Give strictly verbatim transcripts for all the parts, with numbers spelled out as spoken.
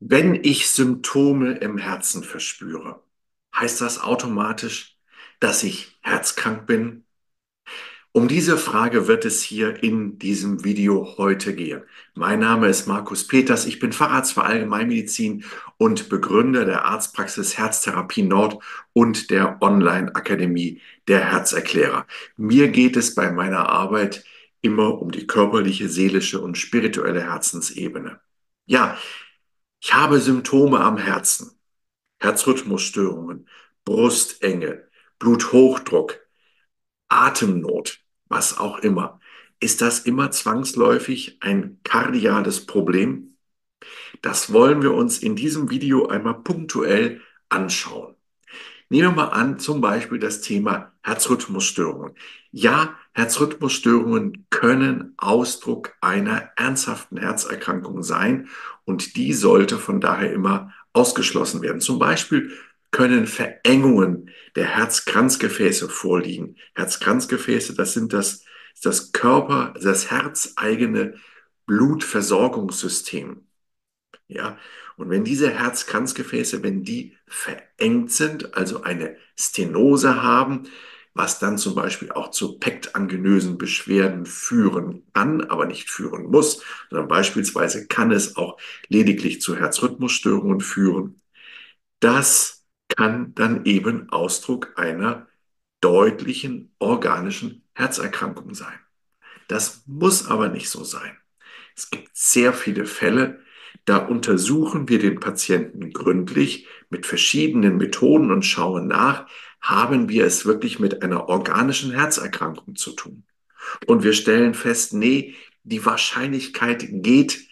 Wenn ich Symptome im Herzen verspüre, heißt das automatisch, dass ich herzkrank bin? Um diese Frage wird es hier in diesem Video heute gehen. Mein Name ist Markus Peters, ich bin Facharzt für Allgemeinmedizin und Begründer der Arztpraxis Herztherapie Nord und der Online-Akademie der Herzerklärer. Mir geht es bei meiner Arbeit immer um die körperliche, seelische und spirituelle Herzensebene. Ja, ich habe Symptome am Herzen, Herzrhythmusstörungen, Brustenge, Bluthochdruck, Atemnot, was auch immer. Ist das immer zwangsläufig ein kardiales Problem? Das wollen wir uns in diesem Video einmal punktuell anschauen. Nehmen wir mal an, zum Beispiel das Thema Herzrhythmusstörungen. Ja, Herzrhythmusstörungen können Ausdruck einer ernsthaften Herzerkrankung sein und die sollte von daher immer ausgeschlossen werden. Zum Beispiel können Verengungen der Herzkranzgefäße vorliegen. Herzkranzgefäße, das sind das, das Körper, das herzeigene Blutversorgungssystem. Ja, und wenn diese Herzkranzgefäße, wenn die verengt sind, also eine Stenose haben, was dann zum Beispiel auch zu pektangenösen Beschwerden führen kann, aber nicht führen muss, sondern beispielsweise kann es auch lediglich zu Herzrhythmusstörungen führen, das kann dann eben Ausdruck einer deutlichen organischen Herzerkrankung sein. Das muss aber nicht so sein. Es gibt sehr viele Fälle, da untersuchen wir den Patienten gründlich mit verschiedenen Methoden und schauen nach, haben wir es wirklich mit einer organischen Herzerkrankung zu tun. Und wir stellen fest, nee, die Wahrscheinlichkeit geht,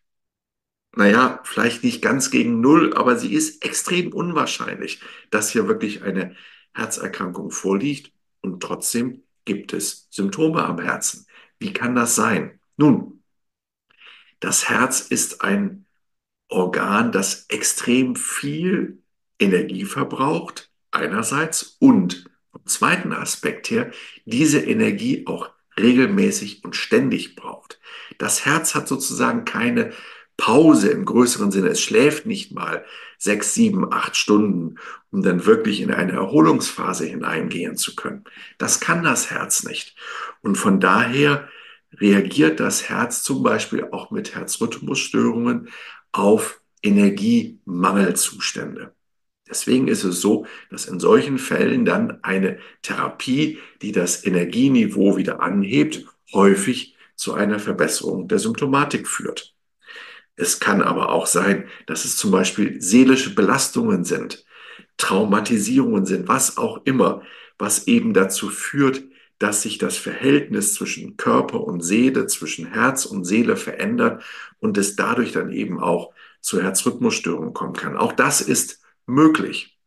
naja, vielleicht nicht ganz gegen Null, aber sie ist extrem unwahrscheinlich, dass hier wirklich eine Herzerkrankung vorliegt. Und trotzdem gibt es Symptome am Herzen. Wie kann das sein? Nun, das Herz ist ein Organ, das extrem viel Energie verbraucht, einerseits, und vom zweiten Aspekt her, diese Energie auch regelmäßig und ständig braucht. Das Herz hat sozusagen keine Pause im größeren Sinne. Es schläft nicht mal sechs, sieben, acht Stunden, um dann wirklich in eine Erholungsphase hineingehen zu können. Das kann das Herz nicht. Und von daher reagiert das Herz zum Beispiel auch mit Herzrhythmusstörungen auf Energiemangelzustände. Deswegen ist es so, dass in solchen Fällen dann eine Therapie, die das Energieniveau wieder anhebt, häufig zu einer Verbesserung der Symptomatik führt. Es kann aber auch sein, dass es zum Beispiel seelische Belastungen sind, Traumatisierungen sind, was auch immer, was eben dazu führt, dass sich das Verhältnis zwischen Körper und Seele, zwischen Herz und Seele verändert und es dadurch dann eben auch zu Herzrhythmusstörungen kommen kann. Auch das ist möglich.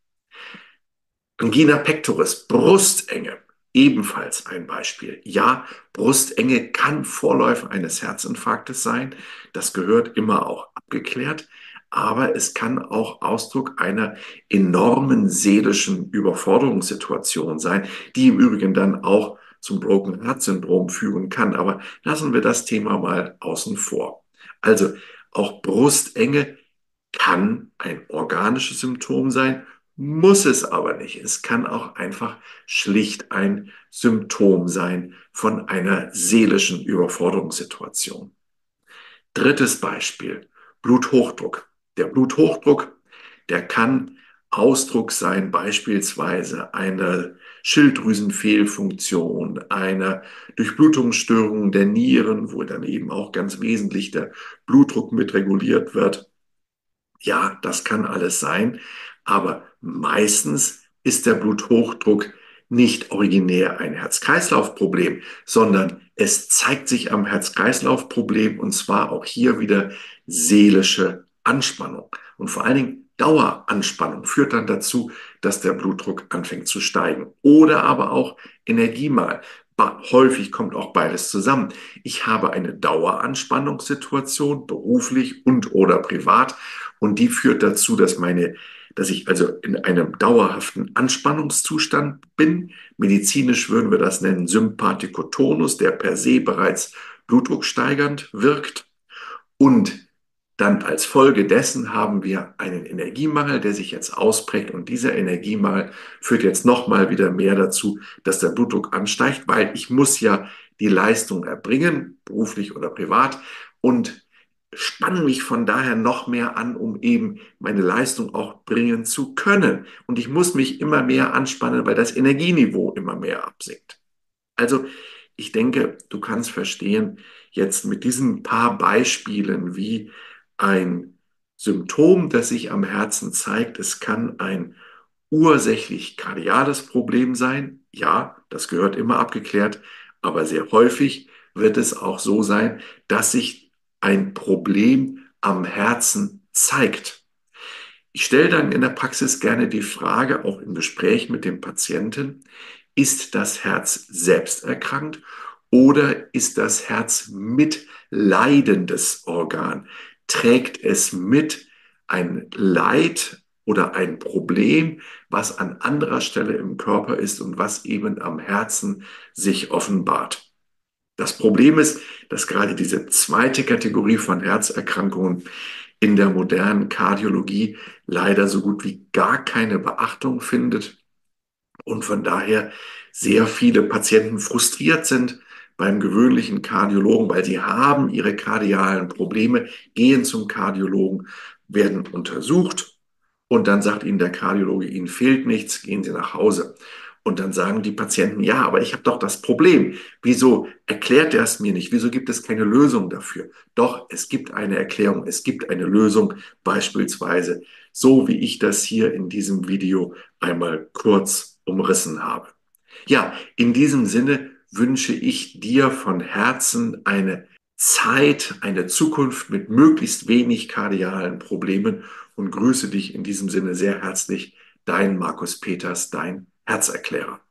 Angina pectoris, Brustenge, ebenfalls ein Beispiel. Ja, Brustenge kann Vorläufer eines Herzinfarktes sein. Das gehört immer auch abgeklärt. Aber es kann auch Ausdruck einer enormen seelischen Überforderungssituation sein, die im Übrigen dann auch zum Broken Heart Syndrom führen kann. Aber lassen wir das Thema mal außen vor. Also auch Brustenge kann ein organisches Symptom sein, muss es aber nicht. Es kann auch einfach schlicht ein Symptom sein von einer seelischen Überforderungssituation. Drittes Beispiel, Bluthochdruck. Der Bluthochdruck, der kann Ausdruck sein beispielsweise einer Schilddrüsenfehlfunktion, einer Durchblutungsstörung der Nieren, wo dann eben auch ganz wesentlich der Blutdruck mit reguliert wird. Ja, das kann alles sein, aber meistens ist der Bluthochdruck nicht originär ein Herz-Kreislauf-Problem, sondern es zeigt sich am Herz-Kreislauf-Problem, und zwar auch hier wieder seelische Anspannung. Und vor allen Dingen Daueranspannung führt dann dazu, dass der Blutdruck anfängt zu steigen. Oder aber auch Energiemangel. Häufig kommt auch beides zusammen. Ich habe eine Daueranspannungssituation, beruflich und oder privat, und die führt dazu, dass meine, dass ich also in einem dauerhaften Anspannungszustand bin. Medizinisch würden wir das nennen Sympathikotonus, der per se bereits blutdrucksteigernd wirkt. Und Dann als Folge dessen haben wir einen Energiemangel, der sich jetzt ausprägt. Und dieser Energiemangel führt jetzt nochmal wieder mehr dazu, dass der Blutdruck ansteigt, weil ich muss ja die Leistung erbringen, beruflich oder privat, und spanne mich von daher noch mehr an, um eben meine Leistung auch bringen zu können. Und ich muss mich immer mehr anspannen, weil das Energieniveau immer mehr absinkt. Also ich denke, du kannst verstehen, jetzt mit diesen paar Beispielen, wie ein Symptom, das sich am Herzen zeigt, es kann ein ursächlich kardiales Problem sein. Ja, das gehört immer abgeklärt, aber sehr häufig wird es auch so sein, dass sich ein Problem am Herzen zeigt. Ich stelle dann in der Praxis gerne die Frage, auch im Gespräch mit dem Patienten, ist das Herz selbst erkrankt oder ist das Herz mitleidendes Organ? Trägt es mit ein Leid oder ein Problem, was an anderer Stelle im Körper ist und was eben am Herzen sich offenbart? Das Problem ist, dass gerade diese zweite Kategorie von Herzerkrankungen in der modernen Kardiologie leider so gut wie gar keine Beachtung findet und von daher sehr viele Patienten frustriert sind beim gewöhnlichen Kardiologen, weil sie haben ihre kardialen Probleme, gehen zum Kardiologen, werden untersucht und dann sagt ihnen der Kardiologe, ihnen fehlt nichts, gehen Sie nach Hause. Und dann sagen die Patienten, ja, aber ich habe doch das Problem. Wieso erklärt er es mir nicht? Wieso gibt es keine Lösung dafür? Doch, es gibt eine Erklärung, es gibt eine Lösung, beispielsweise so, wie ich das hier in diesem Video einmal kurz umrissen habe. Ja, in diesem Sinne wünsche ich dir von Herzen eine Zeit, eine Zukunft mit möglichst wenig kardialen Problemen und grüße dich in diesem Sinne sehr herzlich, dein Markus Peters, dein Herzerklärer.